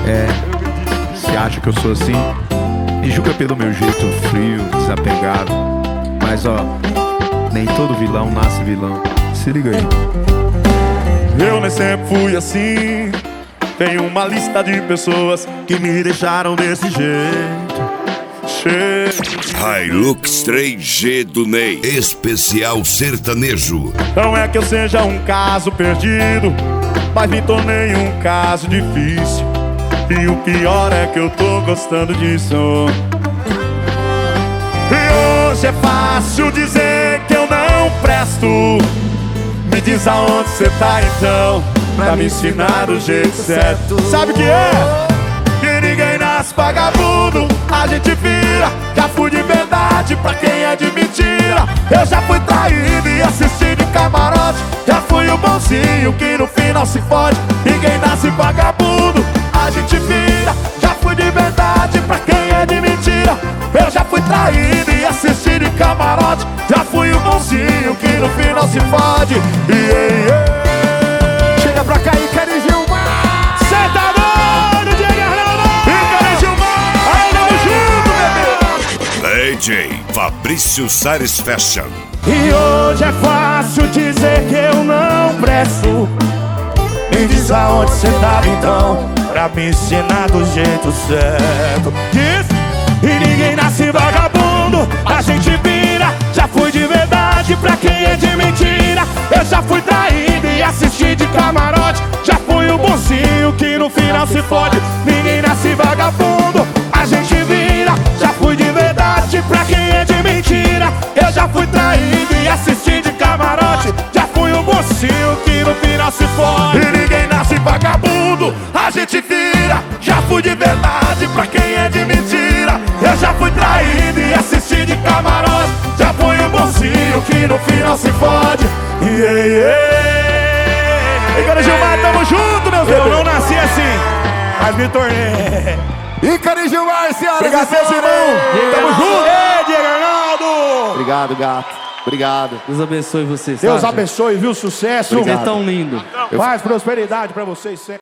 Você acha que eu sou assim? Me julga pelo meu jeito frio, desapegado. Mas ó, nem todo vilão nasce vilão. Se liga aí. Eu nem sempre fui assim. Tenho uma lista de pessoas que me deixaram desse jeito. Hilux 3G do Ney, especial sertanejo. Não é que eu seja um caso perdido, mas me tornei um caso difícil. E o pior é que eu tô gostando disso. E hoje é fácil dizer que eu não presto. Me diz aonde cê tá então, pra me ensinar do jeito certo. Sabe o que é? Que ninguém nasce vagabundo, a gente vira. Já fui de verdade pra quem é de mentira. Eu já fui traído e assisti de camarote. Já fui o bonzinho que no final se fode. Ninguém nasce vagabundo, a gente vira. Já fui de verdade pra quem é de mentira. Eu já fui traído e assisti de camarote. Já fui o bonzinho que no final se fode. Chega pra cá, Ícaro e Gilmar. Cê tá doido, Diego Arnaldo? Ícaro e Gilmar, aí tamo junto, bebê. DJ Fabrício Sares Fashion. E hoje é fácil dizer que eu não presto. Me diz aonde cê tava então, pra me ensinar do jeito certo. Diz, e ninguém nasce vagabundo, a gente vira. Já fui de verdade pra quem é de mentira. Eu já fui traído e assisti de camarote. Já fui o bonzinho que no final se fode. Ninguém nasce vagabundo, a gente vira. Já fui de verdade pra quem é de mentira. Eu já fui traído e assisti de camarote. Já fui o bonzinho que no final se fode. E ninguém nasce vagabundo, a gente vira. Já fui de verdade pra quem é de mentira. Eu já fui traído e assisti de camarote. Já fui o bonzinho que no final se fode. Ícaro e Gilmar, tamo junto, meus Eu bebês. não nasci assim, mas me tornei. Ícaro e Gilmar, senhoras Obrigado, e senhores. irmão. Tamo junto. Ei, Diego Arnaldo. Obrigado, gato. Obrigado. Deus abençoe vocês. Deus tá? abençoe, viu? Sucesso. Você é tão lindo. Paz, prosperidade pra vocês sempre.